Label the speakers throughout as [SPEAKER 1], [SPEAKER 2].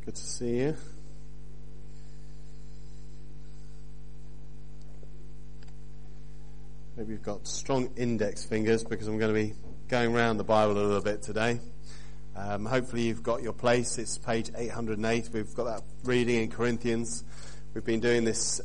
[SPEAKER 1] Good to see you. Maybe you've got strong index fingers because I'm going to be going around the Bible a little bit today. Hopefully you've got your place. It's page 808. We've got that reading in Corinthians. We've been doing this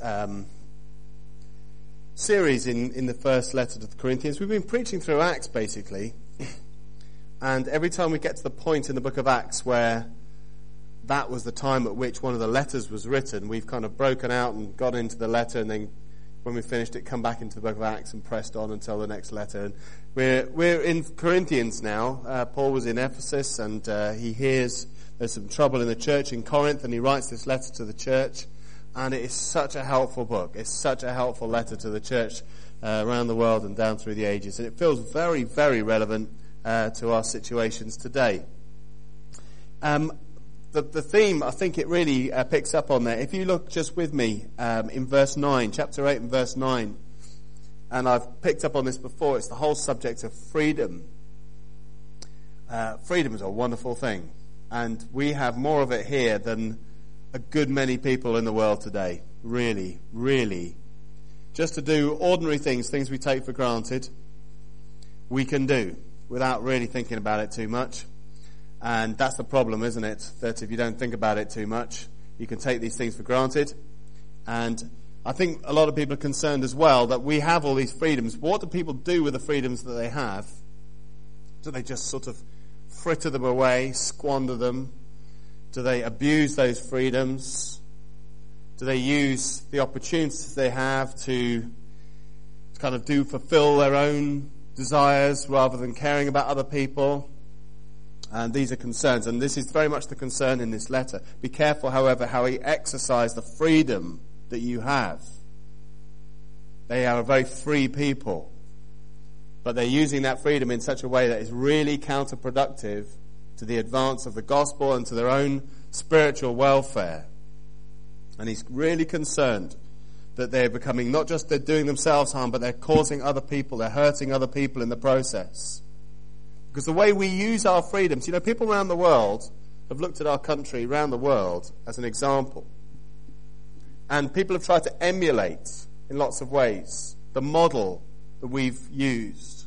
[SPEAKER 1] series in the first letter to the Corinthians. We've been preaching through Acts, basically. And every time we get to the point in the book of Acts where that was the time at which one of the letters was written, we've kind of broken out and got into the letter, and then when we finished it, come back into the book of Acts and pressed on until the next letter. And we're in Corinthians now. Paul was in Ephesus, and he hears there's some trouble in the church in Corinth, and he writes this letter to the church. And it is such a helpful book. It's such a helpful letter to the church around the world and down through the ages. And it feels very, very relevant to our situations today. The theme, I think it really picks up on there. If you look just with me in verse 9, chapter 8 and verse 9, and I've picked up on this before, it's the whole subject of freedom. Freedom is a wonderful thing, and we have more of it here than a good many people in the world today. Really, really. Just to do ordinary things we take for granted, we can do without really thinking about it too much. And that's the problem, isn't it? That if you don't think about it too much, you can take these things for granted. And I think a lot of people are concerned as well that we have all these freedoms. What do people do with the freedoms that they have? Do they just sort of fritter them away, squander them? Do they abuse those freedoms? Do they use the opportunities they have to kind of fulfill their own desires rather than caring about other people? And these are concerns, and this is very much the concern in this letter. Be careful, however, how you exercise the freedom that you have. They are a very free people, but they're using that freedom in such a way that is really counterproductive to the advance of the gospel and to their own spiritual welfare. And he's really concerned that they're becoming, not just they're doing themselves harm, but they're causing other people, they're hurting other people in the process. Because the way we use our freedoms, people around the world have looked at our country around the world as an example. And people have tried to emulate, in lots of ways, the model that we've used.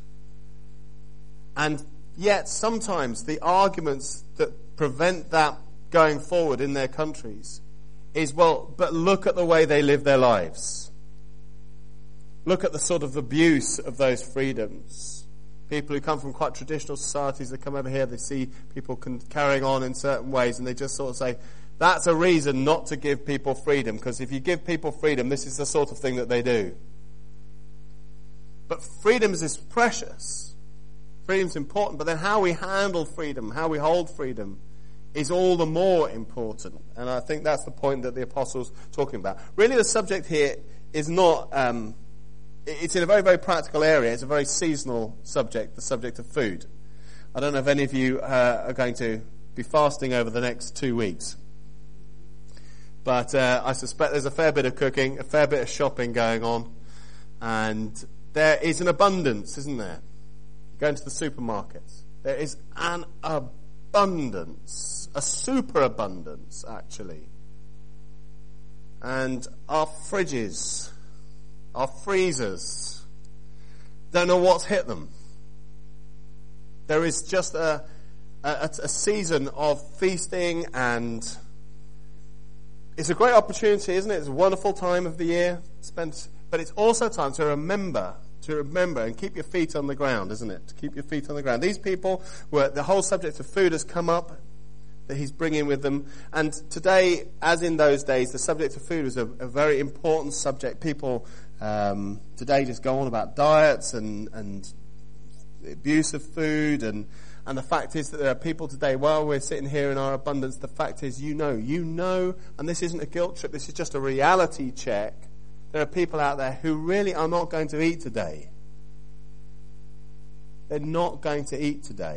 [SPEAKER 1] And yet, sometimes the arguments that prevent that going forward in their countries is, but look at the way they live their lives. Look at the sort of abuse of those freedoms. People who come from quite traditional societies that come over here, they see people carrying on in certain ways, and they just sort of say, that's a reason not to give people freedom, because if you give people freedom, this is the sort of thing that they do. But freedom is precious. Freedom's important, but then how we handle freedom, how we hold freedom, is all the more important. And I think that's the point that the Apostle's talking about. Really, the subject here is not... it's in a very, very practical area. It's a very seasonal subject, the subject of food. I don't know if any of you are going to be fasting over the next 2 weeks. But I suspect there's a fair bit of cooking, a fair bit of shopping going on. And there is an abundance, isn't there? Go into the supermarkets. There is an abundance, a superabundance, actually. And our fridges, our freezers, don't know what's hit them. There is just a season of feasting, and it's a great opportunity, isn't it? It's a wonderful time of the year spent, but it's also time to remember and keep your feet on the ground, isn't it? To keep your feet on the ground. These people, the whole subject of food has come up that he's bringing with them. And today, as in those days, the subject of food is a very important subject. People today just go on about diets and the abuse of food, and the fact is that there are people today, while we're sitting here in our abundance, the fact is you know, and this isn't a guilt trip, this is just a reality check. There are people out there who really are not going to eat today. They're not going to eat today.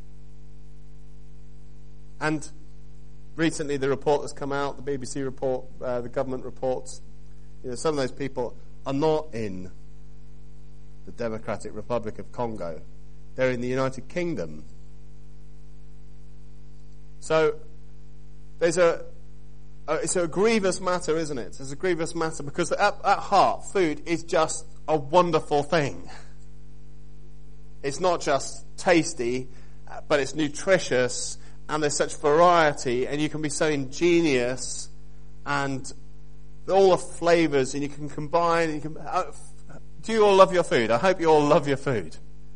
[SPEAKER 1] And recently the report that's come out, the BBC report, the government reports, some of those people are not in the Democratic Republic of Congo. They're in the United Kingdom. So it's a grievous matter, isn't it? It's a grievous matter because at heart, food is just a wonderful thing. It's not just tasty, but it's nutritious, and there's such variety, and you can be so ingenious, and all the flavours, and you can combine. Do you all love your food? I hope you all love your food.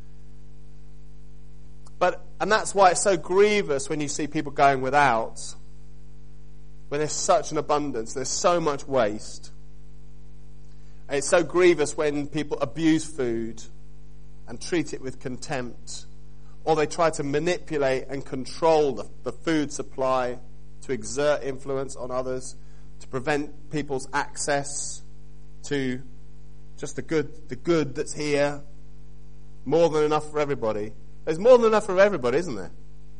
[SPEAKER 1] And that's why it's so grievous when you see people going without, when there's such an abundance, there's so much waste. And it's so grievous when people abuse food and treat it with contempt, or they try to manipulate and control the food supply to exert influence on others, to prevent people's access to just the good that's here. More than enough for everybody. There's more than enough for everybody, isn't there?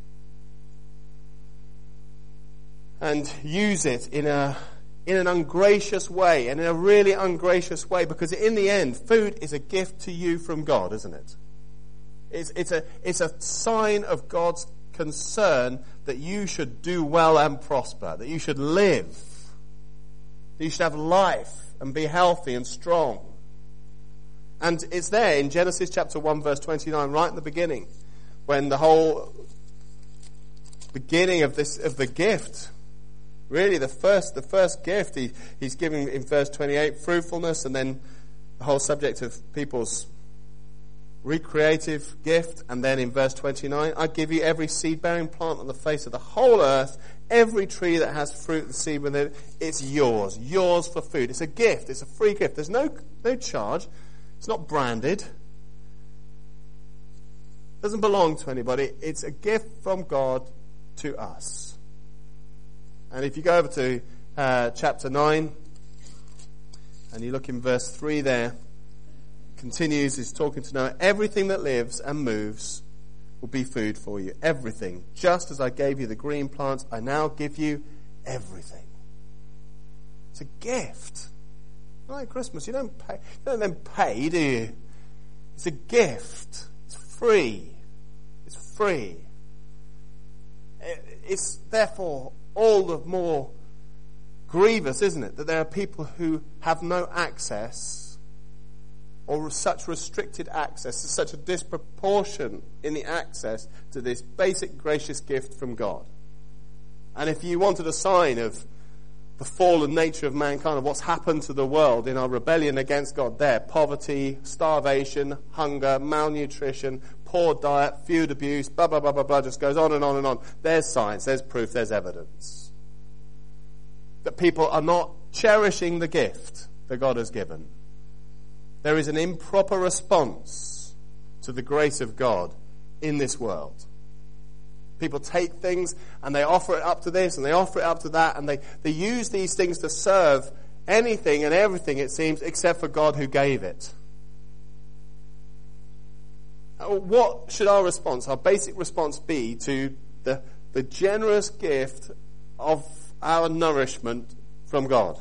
[SPEAKER 1] And use it in an ungracious way, and in a really ungracious way, because in the end, food is a gift to you from God, isn't it? It's a sign of God's concern that you should do well and prosper, that you should live, that you should have life and be healthy and strong. And it's there in Genesis chapter 1 verse 29, right in the beginning, when the whole beginning of the gift, really the first gift he's giving in verse 28, fruitfulness, and then the whole subject of people's recreative gift, and then in verse 29, I give you every seed-bearing plant on the face of the whole earth, every tree that has fruit and seed within it, it's yours for food. It's a gift, it's a free gift. There's no charge. It's not branded. It doesn't belong to anybody. It's a gift from God to us. And if you go over to chapter 9, and you look in verse 3 there, continues, he's talking to Noah, everything that lives and moves will be food for you. Everything. Just as I gave you the green plants, I now give you everything. It's a gift. Like Christmas, you don't then pay, do you? It's a gift. It's free. It's free. It's therefore all the more grievous, isn't it, that there are people who have no access, or such restricted access, such a disproportion in the access to this basic gracious gift from God. And if you wanted a sign of the fallen nature of mankind, of what's happened to the world in our rebellion against God, there, poverty, starvation, hunger, malnutrition, poor diet, food abuse, blah, blah, blah, blah, blah, just goes on and on and on. There's science, there's proof, there's evidence that people are not cherishing the gift that God has given. There is an improper response to the grace of God in this world. People take things and they offer it up to this and they offer it up to that, and they use these things to serve anything and everything, it seems, except for God who gave it. What should our response, our basic response, be to the generous gift of our nourishment from God?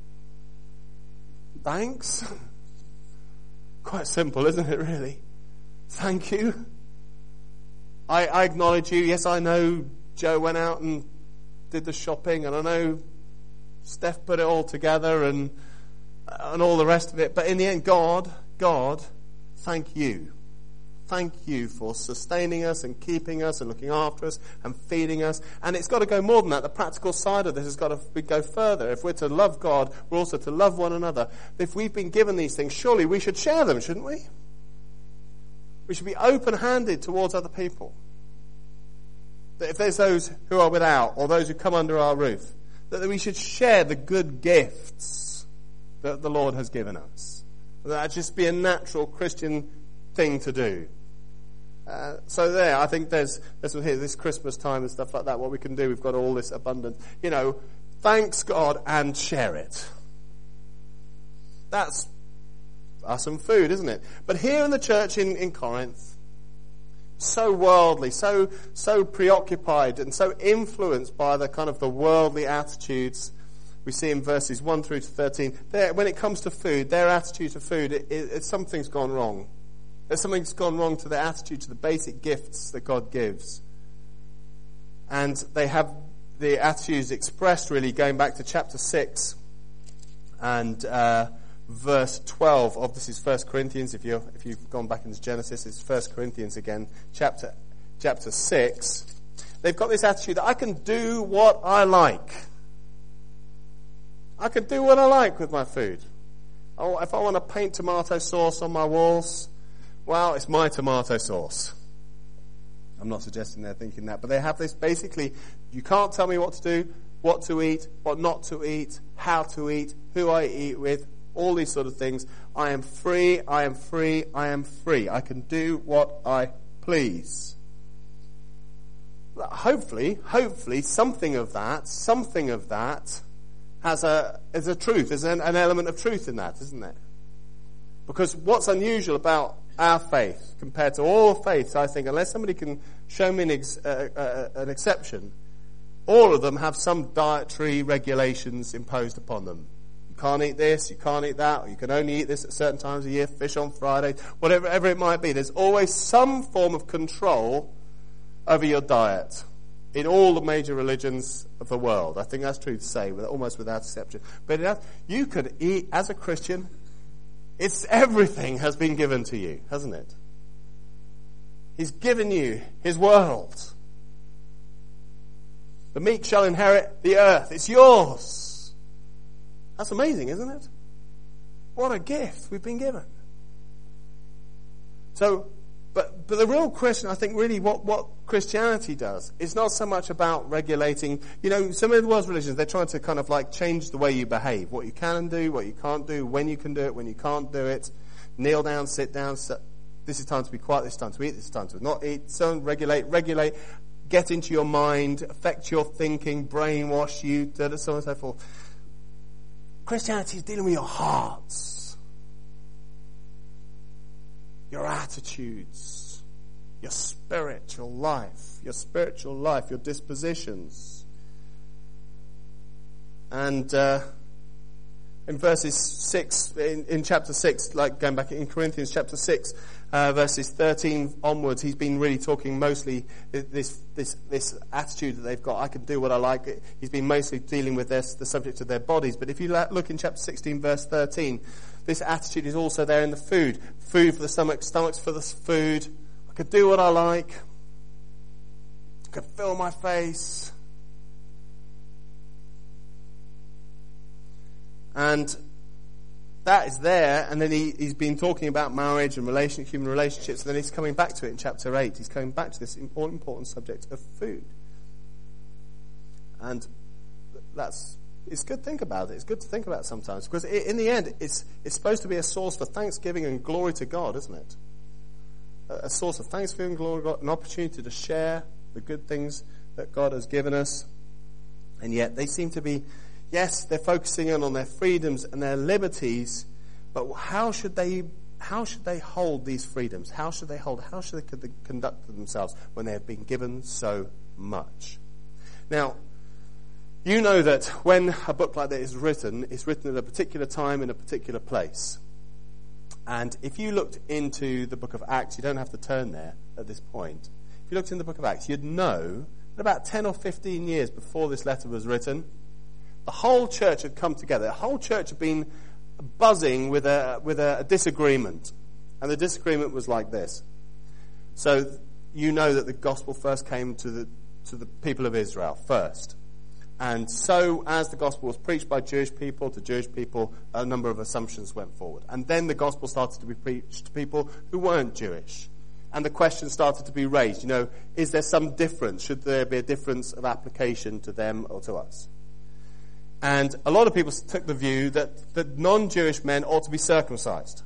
[SPEAKER 1] Thanks. Quite simple, isn't it, really? Thank you. I acknowledge you. Yes, I know Joe went out and did the shopping, and I know Steph put it all together and all the rest of it. But in the end, God, thank you. Thank you for sustaining us and keeping us and looking after us and feeding us. And it's got to go more than that. The practical side of this has got to go further. If we're to love God, we're also to love one another. If we've been given these things, surely we should share them, shouldn't we? We should be open-handed towards other people. That if there's those who are without, or those who come under our roof, that we should share the good gifts that the Lord has given us. That just be a natural Christian thing to do. So there, I think there's here, this Christmas time and stuff like that, what we can do, we've got all this abundance. Thanks God and share it. That's some food, isn't it? But here in the church in Corinth, so worldly, so preoccupied and so influenced by the kind of the worldly attitudes we see in verses 1 through to 13. When it comes to food, their attitude to food, something's gone wrong. There's something's gone wrong to their attitude to the basic gifts that God gives. And they have the attitude is expressed really going back to chapter 6 and verse 12 of this is 1 Corinthians. If you've gone back into Genesis, it's 1 Corinthians again, chapter 6. They've got this attitude that I can do what I like. I can do what I like with my food. Oh, if I want to paint tomato sauce on my walls, well, it's my tomato sauce. I'm not suggesting they're thinking that, but they have this basically, you can't tell me what to do, what to eat, what not to eat, how to eat, who I eat with, all these sort of things. I am free, I am free, I am free. I can do what I please. Hopefully, something of that is a truth. There's an element of truth in that, isn't there? Because what's unusual about our faith compared to all faiths, I think, unless somebody can show me an exception, all of them have some dietary regulations imposed upon them. You can't eat this, you can't eat that, or you can only eat this at certain times of year, fish on Friday, whatever it might be. There's always some form of control over your diet in all the major religions of the world. I think that's true to say, almost without exception. But you could eat, as a Christian, everything has been given to you, hasn't it? He's given you his world. The meek shall inherit the earth. It's yours. That's amazing, isn't it? What a gift we've been given. So, but the real question, I think, really what Christianity does is not so much about regulating. You know, some of the world's religions, they're trying to kind of like change the way you behave, what you can do, what you can't do, when you can do it, when you can't do it. Kneel down, sit down. This is time to be quiet. This is time to eat. This is time to not eat. So regulate. Get into your mind, affect your thinking, brainwash you, so on and so forth. Christianity is dealing with your hearts, your attitudes, your spiritual life, your dispositions. And in verses 6, in chapter 6, like going back in Corinthians chapter 6, verses 13 onwards, he's been really talking mostly this attitude that they've got. I can do what I like. He's been mostly dealing with the subject of their bodies. But if you look in chapter 16, verse 13, this attitude is also there in the food. Food for the stomach, stomachs for the food. I could do what I like. I could fill my face. And that is there, and then he's been talking about marriage and human relationships, and then he's coming back to it in chapter 8. He's coming back to this important subject of food. And it's good to think about it. It's good to think about it sometimes, because in the end, it's supposed to be a source for thanksgiving and glory to God, isn't it? A source of thanksgiving and glory to God, an opportunity to share the good things that God has given us. And yet they seem to be, yes, they're focusing on their freedoms and their liberties, but how should they hold these freedoms? How should they conduct themselves when they have been given so much? Now, you know that when a book like that is written, it's written at a particular time in a particular place. And if you looked into the book of Acts, you don't have to turn there at this point. If you looked in the book of Acts, you'd know that about 10 or 15 years before this letter was written, the whole church had come together. The whole church had been buzzing with a disagreement. And the disagreement was like this. So you know that the gospel first came to the people of Israel first. And so as the gospel was preached by Jewish people to Jewish people, a number of assumptions went forward. And then the gospel started to be preached to people who weren't Jewish. And the question started to be raised, is there some difference? Should there be a difference of application to them or to us? And a lot of people took the view that non-Jewish men ought to be circumcised.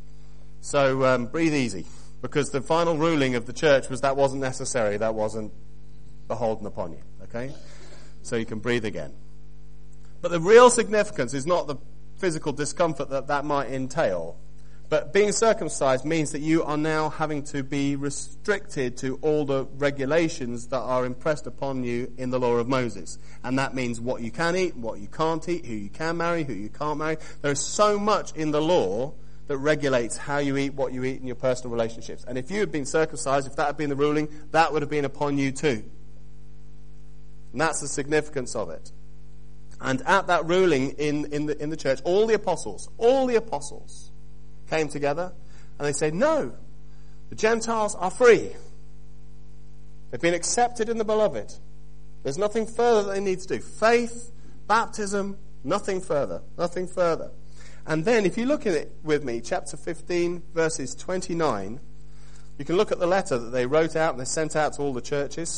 [SPEAKER 1] So breathe easy, because the final ruling of the church was that wasn't necessary, that wasn't beholden upon you. Okay? So you can breathe again. But the real significance is not the physical discomfort that might entail. But being circumcised means that you are now having to be restricted to all the regulations that are impressed upon you in the law of Moses. And that means what you can eat, what you can't eat, who you can marry, who you can't marry. There is so much in the law that regulates how you eat, what you eat in your personal relationships. And if you had been circumcised, if that had been the ruling, that would have been upon you too. And that's the significance of it. And at that ruling in the church, all the apostles came together and they said, no, the Gentiles are free. They've been accepted in the beloved. There's nothing further that they need to do. Faith, baptism, nothing further. Nothing further. And then if you look at it with me, chapter 15, verses 29, you can look at the letter that they wrote out and they sent out to all the churches.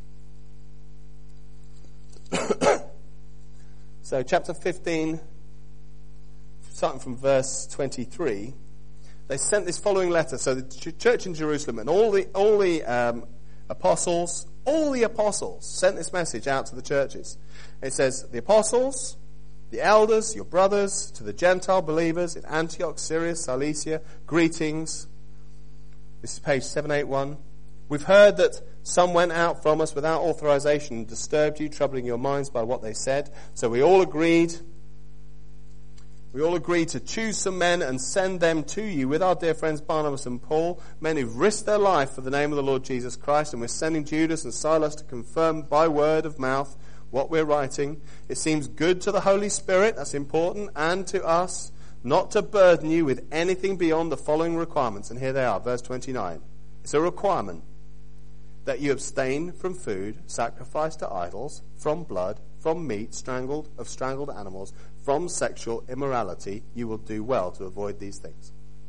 [SPEAKER 1] So chapter 15, starting from verse 23, they sent this following letter. So the church in Jerusalem and all the apostles sent this message out to the churches. It says, the apostles, the elders, your brothers, to the Gentile believers in Antioch, Syria, Cilicia, greetings. This is page 781. We've heard that some went out from us without authorization and disturbed you, troubling your minds by what they said. So we all agreed to choose some men and send them to you with our dear friends Barnabas and Paul, men who've risked their life for the name of the Lord Jesus Christ. And we're sending Judas and Silas to confirm by word of mouth what we're writing. It seems good to the Holy Spirit, that's important, and to us, not to burden you with anything beyond the following requirements. And here they are, verse 29. It's a requirement that you abstain from food sacrificed to idols, from blood, from meat of strangled animals, from sexual immorality. You will do well to avoid these things.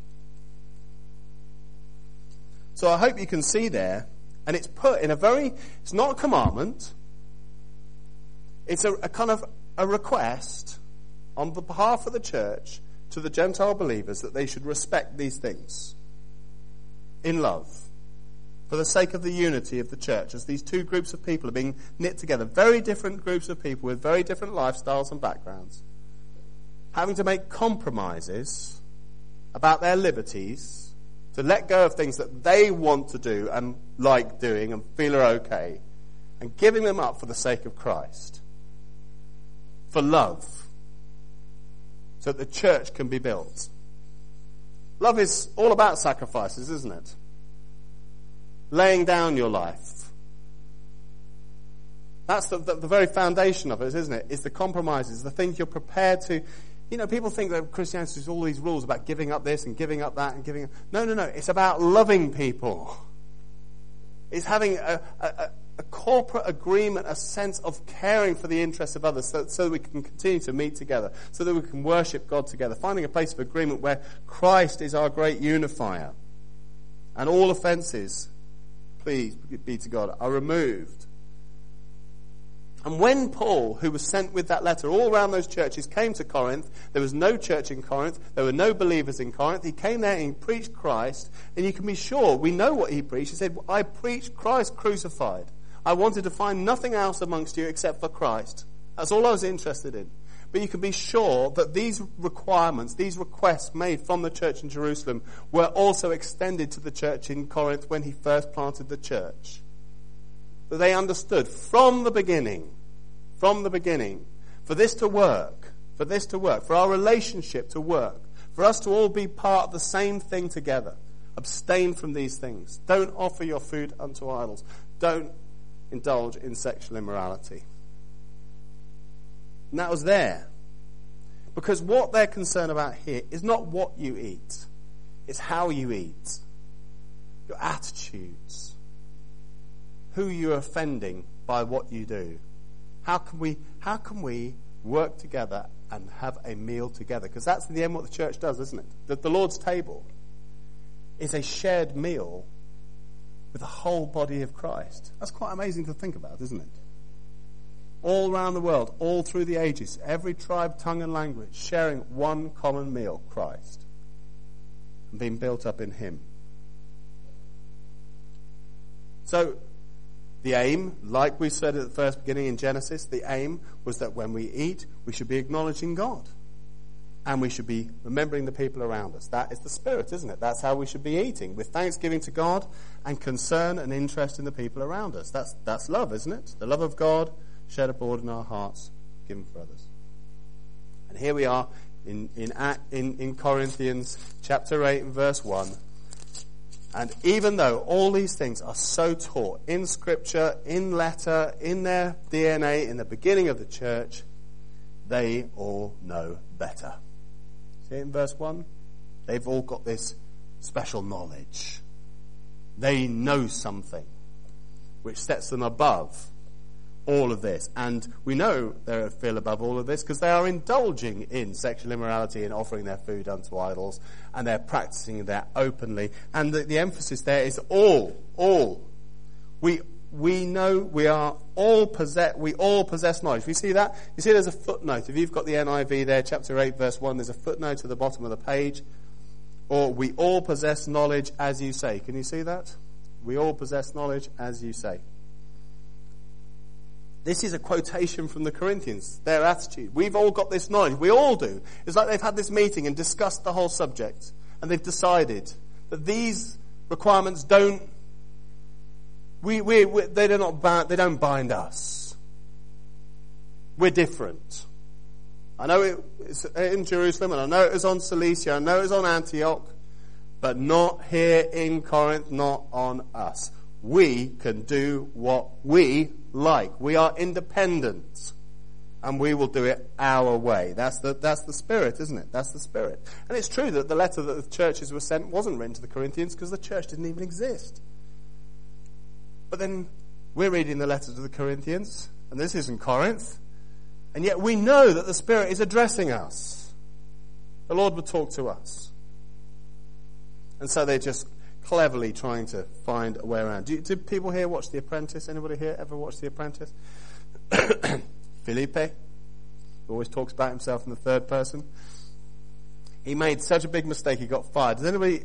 [SPEAKER 1] So I hope you can see there, and it's put in it's not a commandment, it's a kind of a request on the behalf of the church to the Gentile believers that they should respect these things in love, for the sake of the unity of the church, as these two groups of people are being knit together, very different groups of people with very different lifestyles and backgrounds, having to make compromises about their liberties, to let go of things that they want to do and like doing and feel are okay, and giving them up for the sake of Christ, for love, so that the church can be built. Love is all about sacrifices, isn't it? Laying down your life. That's the very foundation of it, isn't it? Is the compromises, the things you're prepared to. You know, people think that Christianity is all these rules about giving up this and giving up that and giving up. No. It's about loving people. It's having a corporate agreement, a sense of caring for the interests of others so that we can continue to meet together, so that we can worship God together, finding a place of agreement where Christ is our great unifier. And all offences, please be to God, are removed. And when Paul, who was sent with that letter all around those churches, came to Corinth, there was no church in Corinth, there were no believers in Corinth. He came there and he preached Christ, and you can be sure, we know what he preached. He said, I preached Christ crucified. I wanted to find nothing else amongst you except for Christ. That's all I was interested in. But you can be sure that these requirements, these requests made from the church in Jerusalem were also extended to the church in Corinth when he first planted the church. That they understood from the beginning, for this to work, for our relationship to work, for us to all be part of the same thing together. Abstain from these things. Don't offer your food unto idols. Don't indulge in sexual immorality. And that was there. Because what they're concerned about here is not what you eat. It's how you eat. Your attitudes. Who you're offending by what you do. How can we work together and have a meal together? Because that's in the end what the church does, isn't it? The Lord's table is a shared meal with the whole body of Christ. That's quite amazing to think about, isn't it? All around the world, all through the ages, every tribe, tongue and language, sharing one common meal, Christ, and being built up in him. So, the aim, like we said at the first beginning in Genesis, the aim was that when we eat, we should be acknowledging God. And we should be remembering the people around us. That is the spirit, isn't it? That's how we should be eating, with thanksgiving to God and concern and interest in the people around us. That's love, isn't it? The love of God shed abroad in our hearts, given for others. And here we are in Corinthians chapter 8 and verse 1. And even though all these things are so taught in Scripture, in letter, in their DNA, in the beginning of the church, they all know better. See it in verse 1? They've all got this special knowledge. They know something which sets them above all of this. And we know they feel above all of this because they are indulging in sexual immorality and offering their food unto idols, and they're practicing that openly. And the emphasis there is all. We know we all possess knowledge. We see that? You see there's a footnote. If you've got the NIV there, chapter 8, verse 1, there's a footnote at the bottom of the page. Or, we all possess knowledge as you say. Can you see that? We all possess knowledge as you say. This is a quotation from the Corinthians, their attitude. We've all got this knowledge. We all do. It's like they've had this meeting and discussed the whole subject. And they've decided that these requirements don't don't bind us. We're different. I know it's in Jerusalem, and I know it was on Cilicia, I know it was on Antioch, but not here in Corinth, not on us. We can do what we like. We are independent, and we will do it our way. That's the spirit, isn't it? That's the spirit. And it's true that the letter that the churches were sent wasn't written to the Corinthians because the church didn't even exist. But then we're reading the letter to the Corinthians, and this isn't Corinth, and yet we know that the Spirit is addressing us. The Lord would talk to us. And so they're just cleverly trying to find a way around. Do people here watch The Apprentice? Anybody here ever watch The Apprentice? Felipe always talks about himself in the third person. He made such a big mistake he got fired.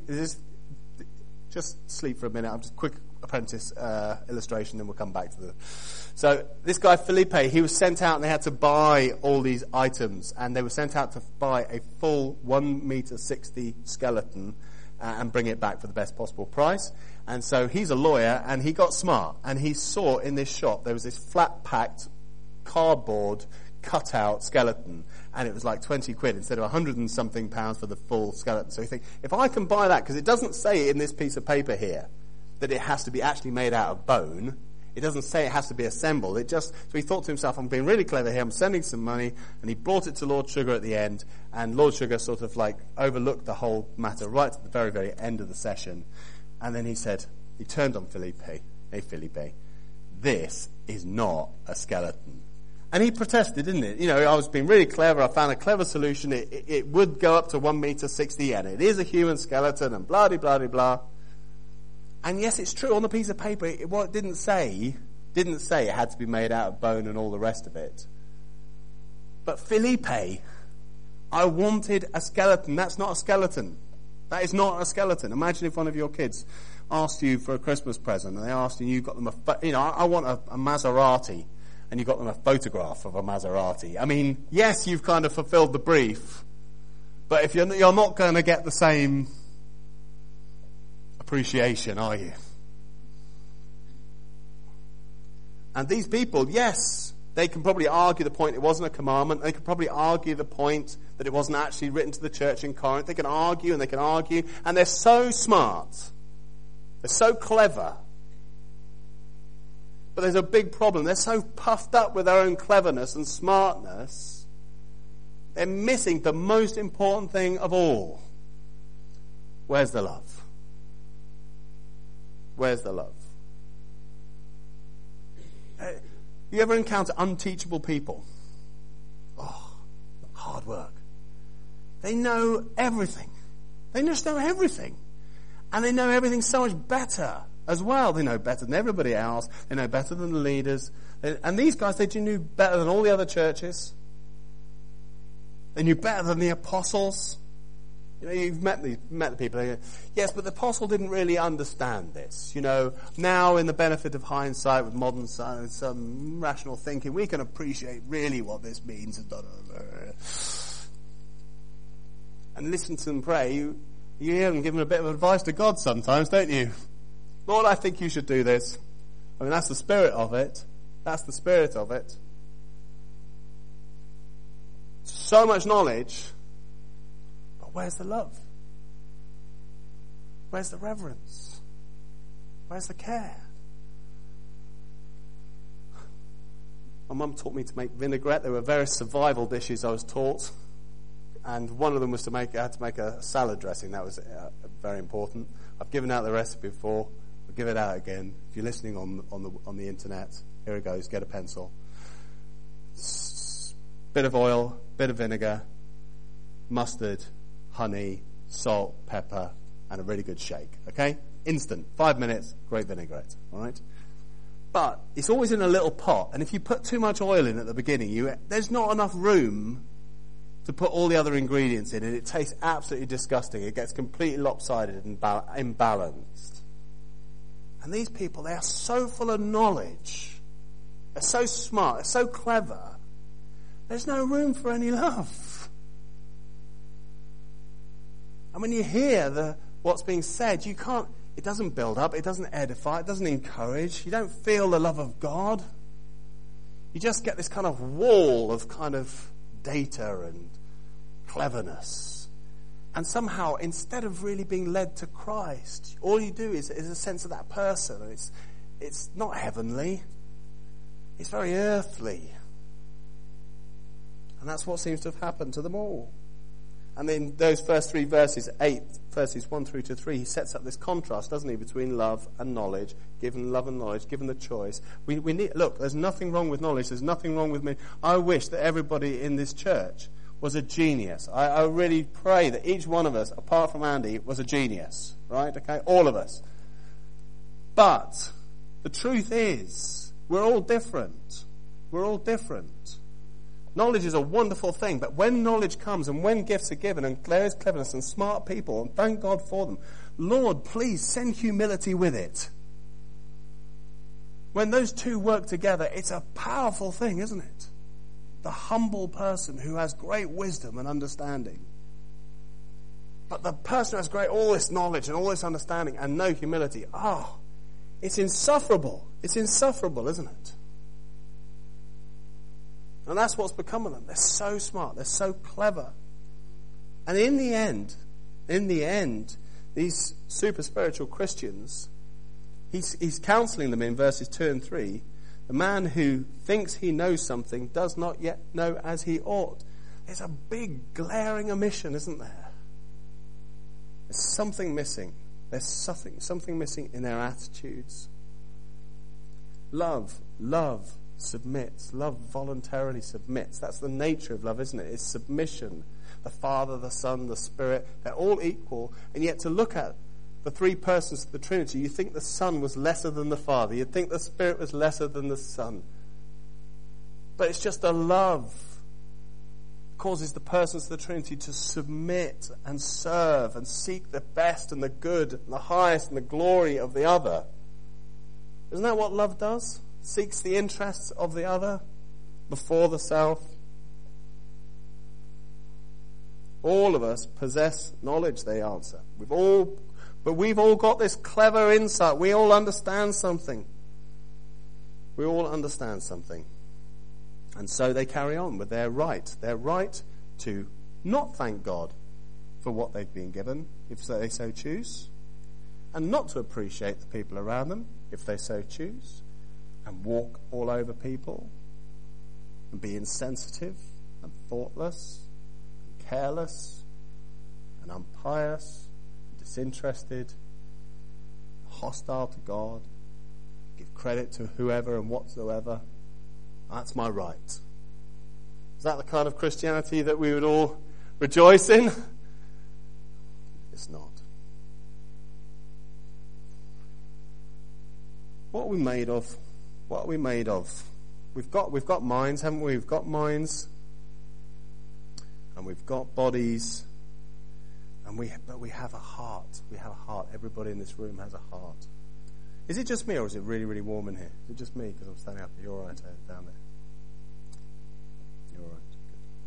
[SPEAKER 1] Just sleep for a minute. I'm just quick Apprentice illustration, then we'll come back to So this guy Felipe, he was sent out and they had to buy all these items, and they were sent out to buy a full 1.60 meter skeleton and bring it back for the best possible price. And so he's a lawyer, and he got smart, and he saw in this shop there was this flat packed cardboard cut out skeleton, and it was like 20 quid instead of 100 and something pounds for the full skeleton. So you think, if I can buy that, because it doesn't say in this piece of paper here that it has to be actually made out of bone. It doesn't say it has to be assembled. So he thought to himself, I'm being really clever here, I'm sending some money, and he brought it to Lord Sugar at the end, and Lord Sugar sort of like overlooked the whole matter right at the very, very end of the session. And then he turned on Felipe, hey Felipe, this is not a skeleton. And he protested, didn't it? I was being really clever, I found a clever solution, it would go up to 1.60 meter, and it is a human skeleton, and blah, blah, blah, blah. And yes, it's true, on the piece of paper, it didn't say it had to be made out of bone and all the rest of it. But Felipe, I wanted a skeleton. That's not a skeleton. That is not a skeleton. Imagine if one of your kids asked you for a Christmas present, and they asked you got them I want a Maserati, and you got them a photograph of a Maserati. I mean, yes, you've kind of fulfilled the brief, but if you're not going to get the same appreciation, are you? And these people, yes, they can probably argue the point it wasn't a commandment. They can probably argue the point that it wasn't actually written to the church in Corinth. They can argue and they can argue, and they're so smart. They're so clever. But there's a big problem. They're so puffed up with their own cleverness and smartness, they're missing the most important thing of all. Where's the love? Where's the love? You ever encounter unteachable people? Oh, hard work. They know everything. They just know everything. And they know everything so much better as well. They know better than everybody else. They know better than the leaders. And these guys, they knew better than all the other churches. They knew better than the apostles. You've met the people. They go, yes, but the apostle didn't really understand this. Now in the benefit of hindsight with modern science, some rational thinking, we can appreciate really what this means. And listen to them pray. You hear them giving a bit of advice to God sometimes, don't you? Lord, I think you should do this. I mean, that's the spirit of it. That's the spirit of it. So much knowledge. Where's the love? Where's the reverence? Where's the care? My mum taught me to make vinaigrette. There were various survival dishes I was taught. And one of them was I had to make a salad dressing. That was very important. I've given out the recipe before. I'll give it out again. If you're listening on the internet, here it goes. Get a pencil. Bit of oil, bit of vinegar, mustard, honey, salt, pepper, and a really good shake. Okay? Instant. 5 minutes, great vinaigrette. All right? But it's always in a little pot. And if you put too much oil in at the beginning, there's not enough room to put all the other ingredients in, and it tastes absolutely disgusting. It gets completely lopsided and imbalanced. And these people, they are so full of knowledge. They're so smart. They're so clever. There's no room for any love. And when you hear what's being said, it doesn't build up, it doesn't edify, it doesn't encourage. You don't feel the love of God. You just get this kind of wall of kind of data and cleverness. And somehow, instead of really being led to Christ, all you do is a sense of that person. And it's not heavenly. It's very earthly. And that's what seems to have happened to them all. And in those first 3 verses, 1 through to 3, he sets up this contrast, doesn't he, between love and knowledge, given love and knowledge, given the choice. We need, look, there's nothing wrong with knowledge, there's nothing wrong with me. I wish that everybody in this church was a genius. I really pray that each one of us, apart from Andy, was a genius, right? Okay, all of us. But the truth is, we're all different. We're all different. Knowledge is a wonderful thing, but when knowledge comes and when gifts are given and there is cleverness and smart people, and thank God for them, Lord, please send humility with it. When those two work together, it's a powerful thing, isn't it? The humble person who has great wisdom and understanding. But the person who has all this knowledge and all this understanding and no humility, it's insufferable. It's insufferable, isn't it? And that's what's become of them. They're so smart. They're so clever. And in the end, these super spiritual Christians, he's counseling them in verses 2 and 3. The man who thinks he knows something does not yet know as he ought. There's a big glaring omission, isn't there? There's something missing. There's something missing in their attitudes. Love submits. Love voluntarily submits. That's the nature of love, isn't it? It's submission. The Father, the Son, the Spirit, they're all equal. And yet to look at the 3 persons of the Trinity, you think the Son was lesser than the Father. You'd think the Spirit was lesser than the Son. But it's just a love causes the persons of the Trinity to submit and serve and seek the best and the good and the highest and the glory of the other. Isn't that what love does? Seeks the interests of the other before the self. All of us possess knowledge, they answer. We've all got this clever insight. We all understand something. We all understand something. And so they carry on with their right to not thank God for what they've been given, if they so choose, and not to appreciate the people around them, if they so choose, and walk all over people, and be insensitive, and thoughtless, and careless, and unpious, and disinterested, hostile to God, give credit to whoever and whatsoever. That's my right. Is that the kind of Christianity that we would all rejoice in? It's not. What are we made of? What are we made of? We've got minds, haven't we? We've got minds, and we've got bodies, but we have a heart. We have a heart. Everybody in this room has a heart. Is it just me, or is it really, really warm in here? Is it just me because I'm standing up? You're all right down there. You're all right. Good.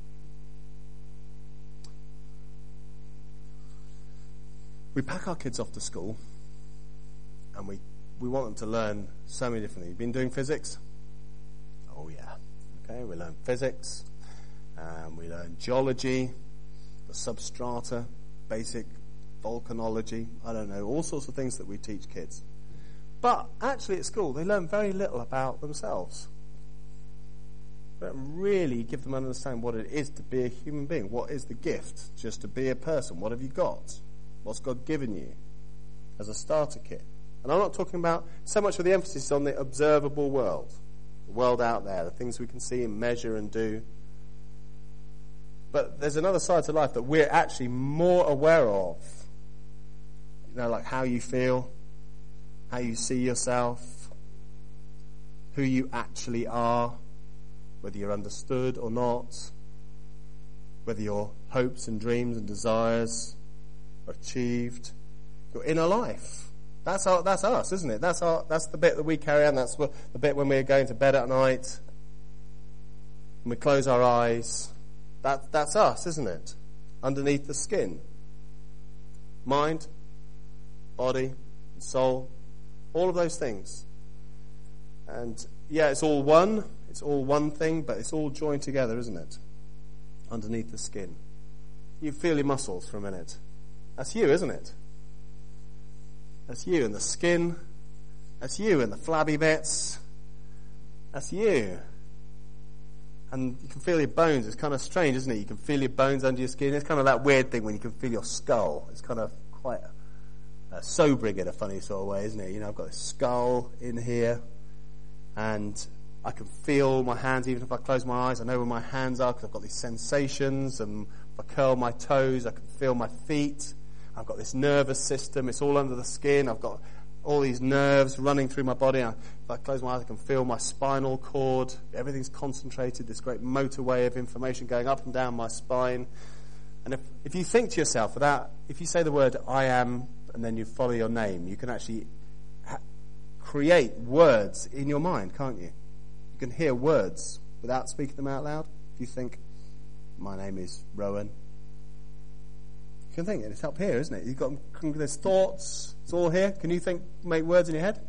[SPEAKER 1] We pack our kids off to school, and we want them to learn so many different things. You've been doing physics? Oh, yeah. Okay, we learn physics, we learn geology, the substrata, basic volcanology, I don't know, all sorts of things that we teach kids. But actually at school, they learn very little about themselves. They don't really give them an understanding what it is to be a human being. What is the gift just to be a person? What have you got? What's God given you as a starter kit? And I'm not talking about so much of the emphasis on the observable world, the world out there, the things we can see and measure and do. But there's another side to life that we're actually more aware of. You know, like how you feel, how you see yourself, who you actually are, whether you're understood or not, whether your hopes and dreams and desires are achieved, your inner life. That's us, isn't it? That's the bit that we carry on. That's the bit when we're going to bed at night, when we close our eyes. That's us, isn't it? Underneath the skin. Mind, body, soul, all of those things. And yeah, it's all one thing, but it's all joined together, isn't it? Underneath the skin. You feel your muscles for a minute. That's you, isn't it? That's you in the skin. That's you in the flabby bits. That's you. And you can feel your bones. It's kind of strange, isn't it? You can feel your bones under your skin. It's kind of that weird thing when you can feel your skull. It's kind of quite sobering in a funny sort of way, isn't it? You know, I've got this skull in here, and I can feel my hands even if I close my eyes. I know where my hands are because I've got these sensations, and if I curl my toes, I can feel my feet. I've got this nervous system. It's all under the skin. I've got all these nerves running through my body. If I close my eyes, I can feel my spinal cord. Everything's concentrated, this great motorway of information going up and down my spine. And if you think to yourself, if you say the word I am, and then you follow your name, you can actually create words in your mind, can't you? You can hear words without speaking them out loud. If you think, my name is Rowan. You can think, it's up here, isn't it? You've got there's thoughts, it's all here. Can you make words in your head?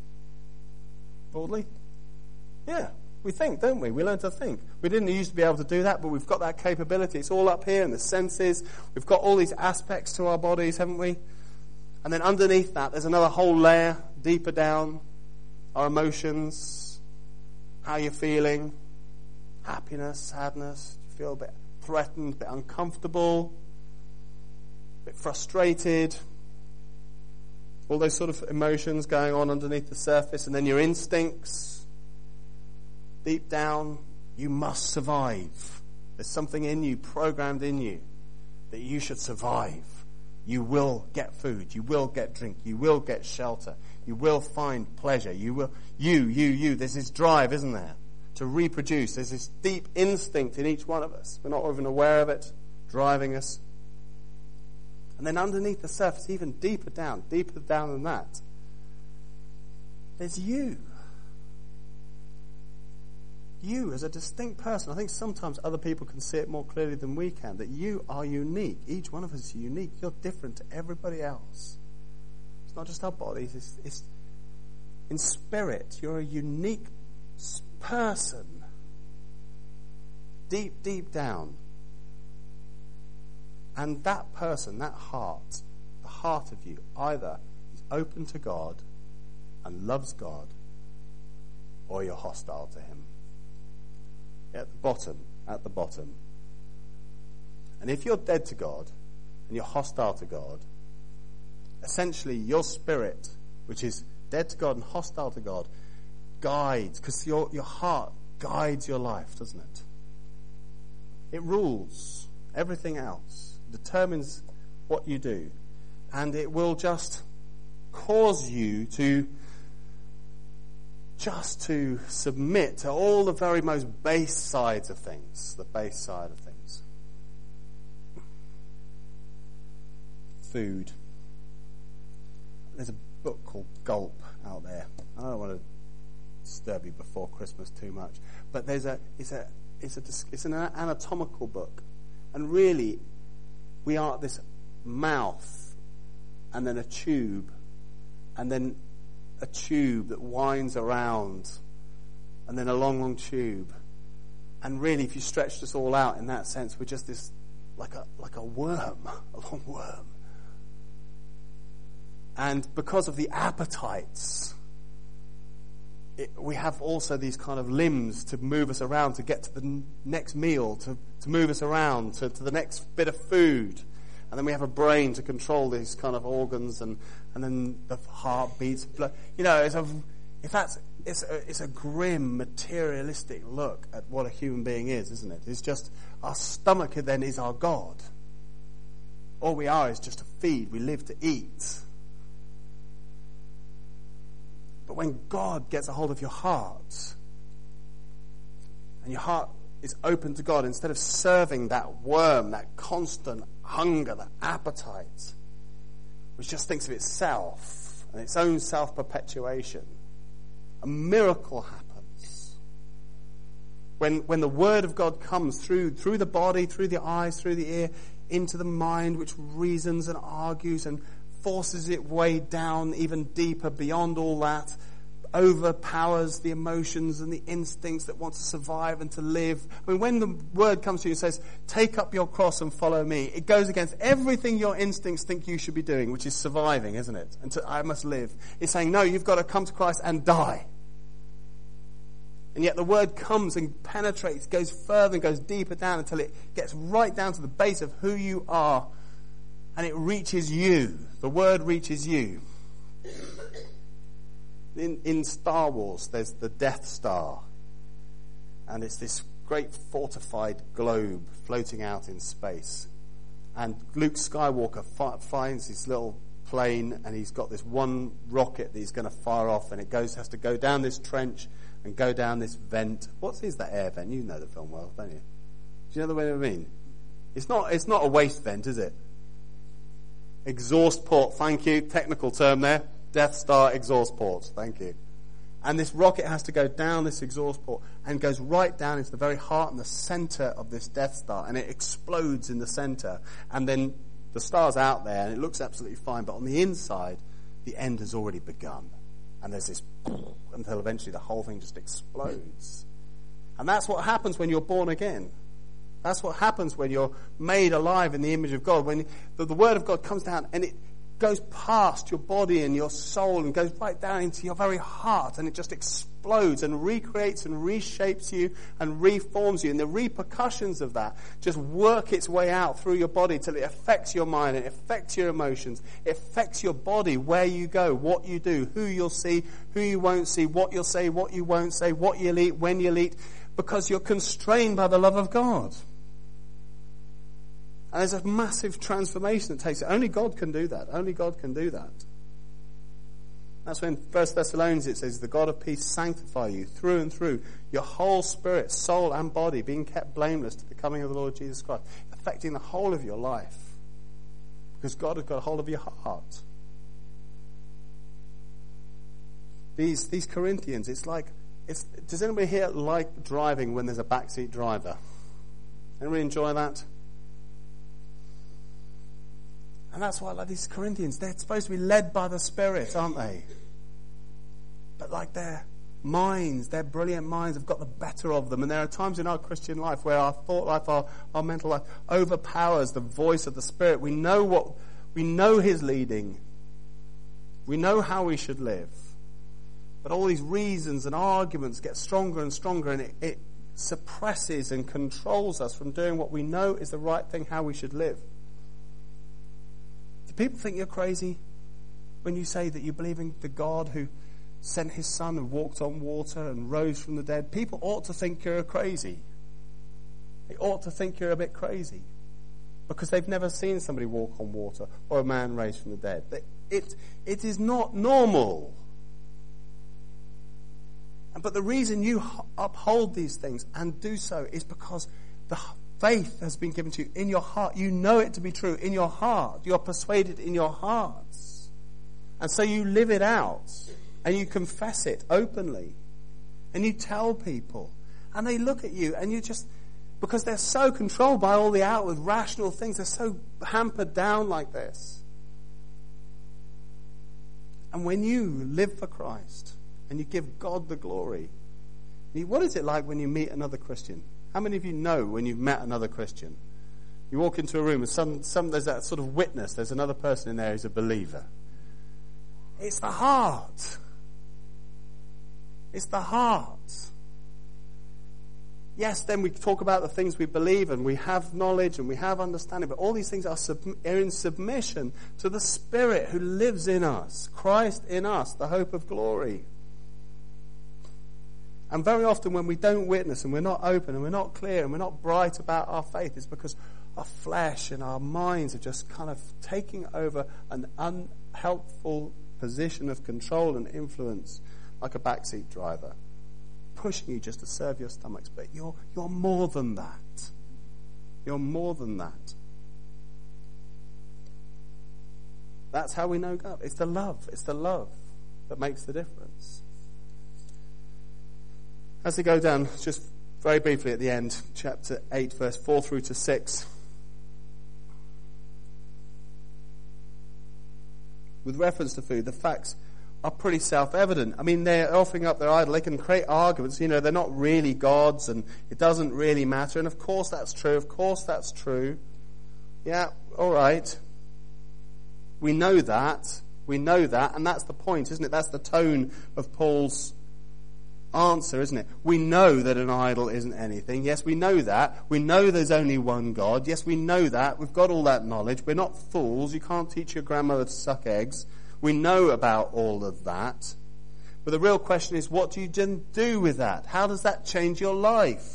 [SPEAKER 1] Broadly? Yeah, we think, don't we? We learn to think. We didn't used to be able to do that, but we've got that capability. It's all up here in the senses. We've got all these aspects to our bodies, haven't we? And then underneath that, there's another whole layer, deeper down, our emotions, how you're feeling, happiness, sadness, do you feel a bit threatened, a bit uncomfortable, a bit frustrated, all those sort of emotions going on underneath the surface, and then your instincts, deep down, you must survive. There's something in you, programmed in you, that you should survive. You will get food, you will get drink, you will get shelter, you will find pleasure, you, there's this drive, isn't there, to reproduce. There's this deep instinct in each one of us. We're not even aware of it, driving us. And then underneath the surface, even deeper down than that, there's you. You as a distinct person. I think sometimes other people can see it more clearly than we can, that you are unique. Each one of us is unique. You're different to everybody else. It's not just our bodies. It's in spirit. You're a unique person. Deep, deep down. And that person, that heart, the heart of you, either is open to God and loves God, or you're hostile to Him. At the bottom. And if you're dead to God and you're hostile to God, essentially your spirit, which is dead to God and hostile to God, guides, because your heart guides your life, doesn't it? It rules everything else, determines what you do, and it will just cause you to submit to all the very most base sides of things, the base side of things. Food. There's a book called Gulp out there. I don't want to disturb you before Christmas too much, but it's an anatomical book, and really, we are this mouth, and then a tube, and then a tube that winds around, and then a long, long tube. And really, if you stretch this all out in that sense, we're just this, like a worm, a long worm. And because of the appetites we have also these kind of limbs to move us around, to get to the next meal, to move us around, to the next bit of food. And then we have a brain to control these kind of organs, and then the heart beats. It's a grim, materialistic look at what a human being is, isn't it? It's just, our stomach then is our God. All we are is just a feed. We live to eat. But when God gets a hold of your heart, and your heart is open to God, instead of serving that worm, that constant hunger, that appetite, which just thinks of itself and its own self-perpetuation, a miracle happens. When the Word of God comes through the body, through the eyes, through the ear, into the mind, which reasons and argues and forces its way down even deeper beyond all that, overpowers the emotions and the instincts that want to survive and to live. I mean, when the word comes to you and says, take up your cross and follow me, it goes against everything your instincts think you should be doing, which is surviving, isn't it? And I must live. It's saying, no, you've got to come to Christ and die. And yet the word comes and penetrates, goes further and goes deeper down until it gets right down to the base of who you are, and it reaches you. The word reaches you. In Star Wars, there's the Death Star, and it's this great fortified globe floating out in space. And Luke Skywalker finds this little plane, and he's got this one rocket that he's going to fire off, and it has to go down this trench and go down this vent. What is that air vent? You know the film well, don't you? Do you know what I mean? It's not a waste vent, is it? Exhaust port, thank you. Technical term there. Death Star exhaust ports, thank you. And this rocket has to go down this exhaust port and goes right down into the very heart and the center of this Death Star, and it explodes in the center. And then the star's out there and it looks absolutely fine, but on the inside, the end has already begun. And there's this until eventually the whole thing just explodes. And that's what happens when you're born again. That's what happens when you're made alive in the image of God. When the Word of God comes down and it goes past your body and your soul and goes right down into your very heart, and it just explodes and recreates and reshapes you and reforms you. And the repercussions of that just work its way out through your body till it affects your mind, it affects your emotions, it affects your body, where you go, what you do, who you'll see, who you won't see, what you'll say, what you won't say, what you'll eat, when you'll eat, because you're constrained by the love of God. And there's a massive transformation that takes it. Only God can do that. Only God can do that. That's when 1 Thessalonians it says, the God of peace sanctify you through and through, your whole spirit, soul and body being kept blameless to the coming of the Lord Jesus Christ, affecting the whole of your life. Because God has got a hold of your heart. These Corinthians, does anybody here like driving when there's a backseat driver? Anybody enjoy that? And that's why, like these Corinthians, they're supposed to be led by the Spirit, aren't they? But like their minds, their brilliant minds have got the better of them. And there are times in our Christian life where our thought life, our mental life overpowers the voice of the Spirit. We know His leading. We know how we should live. But all these reasons and arguments get stronger and stronger, and it suppresses and controls us from doing what we know is the right thing, how we should live. Do people think you're crazy when you say that you believe in the God who sent His Son and walked on water and rose from the dead? People ought to think you're crazy. They ought to think you're a bit crazy because they've never seen somebody walk on water or a man raised from the dead. It is not normal. But the reason you uphold these things and do so is because the faith has been given to you in your heart. You know it to be true in your heart. You're persuaded in your hearts. And so you live it out. And you confess it openly. And you tell people. And they look at you and you just, because they're so controlled by all the outward rational things, they're so hampered down like this. And when you live for Christ and you give God the glory, what is it like when you meet another Christian? How many of you know when you've met another Christian? You walk into a room and there's that sort of witness. There's another person in there who's a believer. It's the heart. It's the heart. Yes, then we talk about the things we believe and we have knowledge and we have understanding, but all these things are in submission to the Spirit who lives in us, Christ in us, the hope of glory. And very often when we don't witness and we're not open and we're not clear and we're not bright about our faith, it's because our flesh and our minds are just kind of taking over an unhelpful position of control and influence, like a backseat driver, pushing you just to serve your stomachs. But you're more than that. You're more than that. That's how we know God. It's the love. It's the love that makes the difference. As we go down, just very briefly at the end, chapter 8, verse 4 through to 6. With reference to food, the facts are pretty self-evident. I mean, they're offering up their idol. They can create arguments. They're not really gods and it doesn't really matter. And of course that's true. Of course that's true. Yeah, all right. We know that. We know that. And that's the point, isn't it? That's the tone of Paul's answer, isn't it? We know that an idol isn't anything. Yes, we know that. We know there's only one God. Yes, we know that. We've got all that knowledge. We're not fools. You can't teach your grandmother to suck eggs. We know about all of that. But the real question is, what do you then do with that? How does that change your life?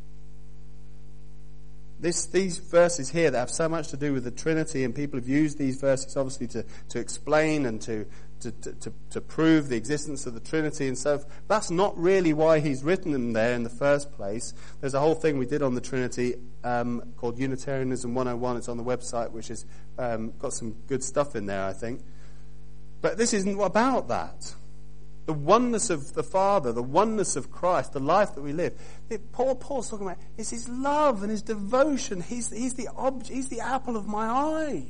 [SPEAKER 1] These verses here that have so much to do with the Trinity, and people have used these verses obviously to explain and to prove the existence of the Trinity and so forth. That's not really why he's written them there in the first place. There's a whole thing we did on the Trinity called Unitarianism 101. It's on the website, which has got some good stuff in there, I think. But this isn't about that. The oneness of the Father, the oneness of Christ, the life that we live. Paul's talking about is his love and his devotion. He's the apple of my eye.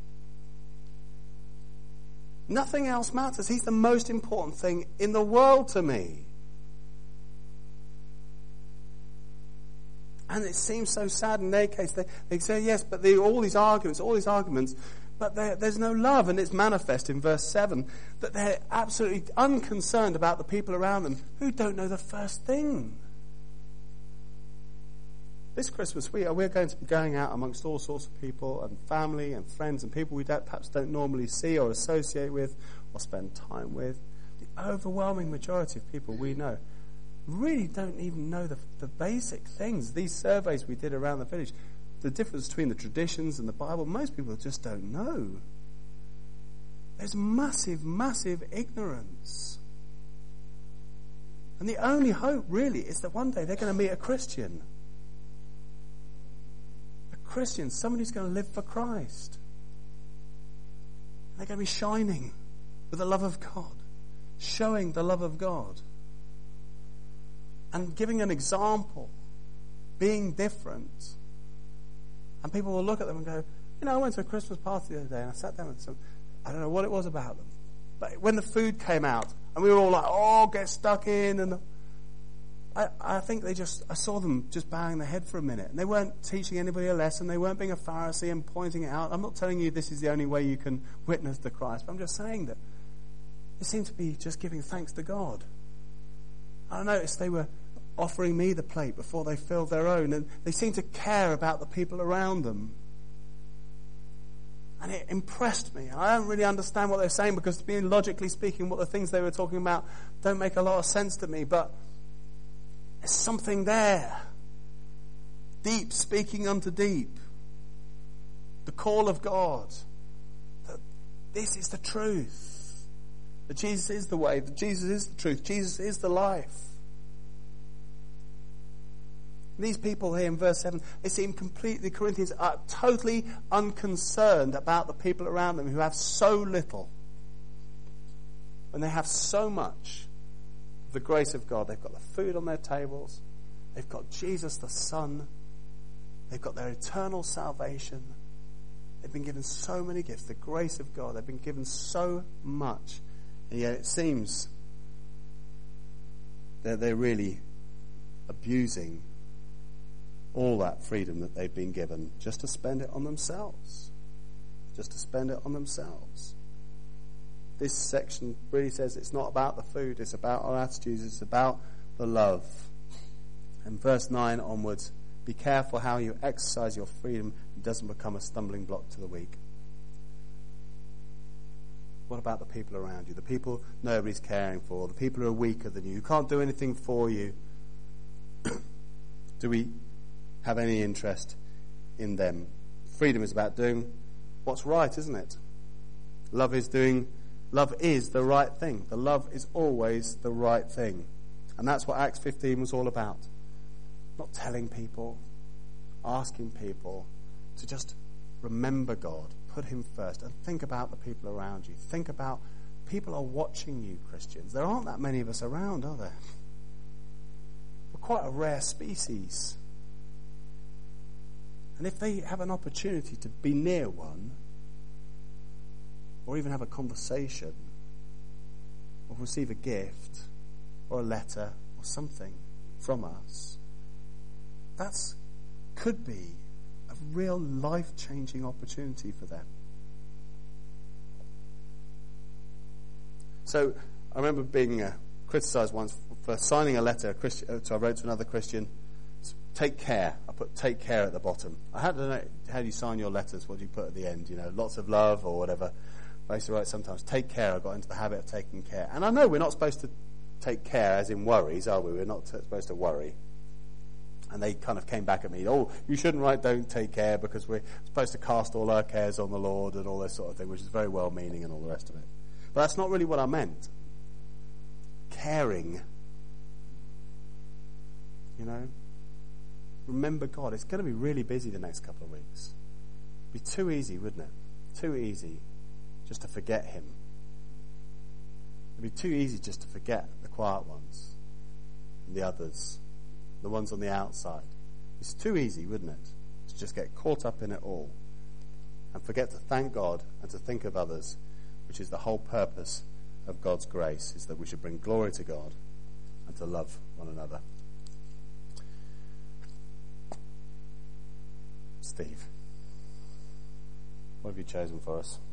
[SPEAKER 1] Nothing else matters. He's the most important thing in the world to me. And it seems so sad in their case. They say, yes, but all these arguments, but there's no love. And it's manifest in verse 7 that they're absolutely unconcerned about the people around them who don't know the first thing. This Christmas, we're going to be going out amongst all sorts of people and family and friends and people we perhaps don't normally see or associate with or spend time with. The overwhelming majority of people we know really don't even know the basic things. These surveys we did around the village, the difference between the traditions and the Bible, most people just don't know. There's massive, massive ignorance. And the only hope really is that one day they're going to meet a Christian. Christian, somebody who's going to live for Christ. They're going to be shining with the love of God, showing the love of God, and giving an example, being different. And people will look at them and go, I went to a Christmas party the other day and I sat down with some, I don't know what it was about them. But when the food came out and we were all like, get stuck in, and I think I saw them just bowing their head for a minute. And they weren't teaching anybody a lesson. They weren't being a Pharisee and pointing it out. I'm not telling you this is the only way you can witness to Christ, but I'm just saying that they seemed to be just giving thanks to God. I noticed they were offering me the plate before they filled their own, and they seemed to care about the people around them. And it impressed me. I don't really understand what they're saying because, being logically speaking, what the things they were talking about don't make a lot of sense to me, but there's something there. Deep speaking unto deep. The call of God. That this is the truth. That Jesus is the way. That Jesus is the truth. Jesus is the life. These people here in verse 7, they seem the Corinthians are totally unconcerned about the people around them who have so little. When they have so much the grace of God. They've got the food on their tables. They've got Jesus the Son. They've got their eternal salvation. They've been given so many gifts. The grace of God. They've been given so much. And yet it seems that they're really abusing all that freedom that they've been given just to spend it on themselves. Just to spend it on themselves. this section really says it's not about the food, it's about our attitudes, it's about the love. And verse 9 onwards, be careful how you exercise your freedom. It doesn't become a stumbling block to the weak. What about the people around you? The people nobody's caring for, the people who are weaker than you, who can't do anything for you. Do we have any interest in them? Freedom is about doing what's right, isn't it? Love is the right thing. The love is always the right thing. And that's what Acts 15 was all about. Not telling people, asking people to just remember God, put him first, and think about the people around you. Think about people are watching you, Christians. There aren't that many of us around, are there? We're quite a rare species. And if they have an opportunity to be near one, or even have a conversation, or receive a gift, or a letter, or something from us, that could be a real life-changing opportunity for them. So I remember being criticised once for signing a letter. So I wrote to another Christian, take care. I put take care at the bottom. I don't know how do you sign your letters. What do you put at the end? Lots of love or whatever. I used to write sometimes, take care. I got into the habit of taking care. And I know we're not supposed to take care as in worries, are we? We're not supposed to worry. And they kind of came back at me, you shouldn't write don't take care because we're supposed to cast all our cares on the Lord and all this sort of thing, which is very well-meaning and all the rest of it. But that's not really what I meant. Caring. Remember God. It's going to be really busy the next couple of weeks. It'd be too easy, wouldn't it? Too easy just to forget him. It'd be too easy just to forget the quiet ones and the others. The ones on the outside. It's too easy, wouldn't it? To just get caught up in it all and forget to thank God and to think of others, which is the whole purpose of God's grace, is that we should bring glory to God and to love one another. Steve, what have you chosen for us?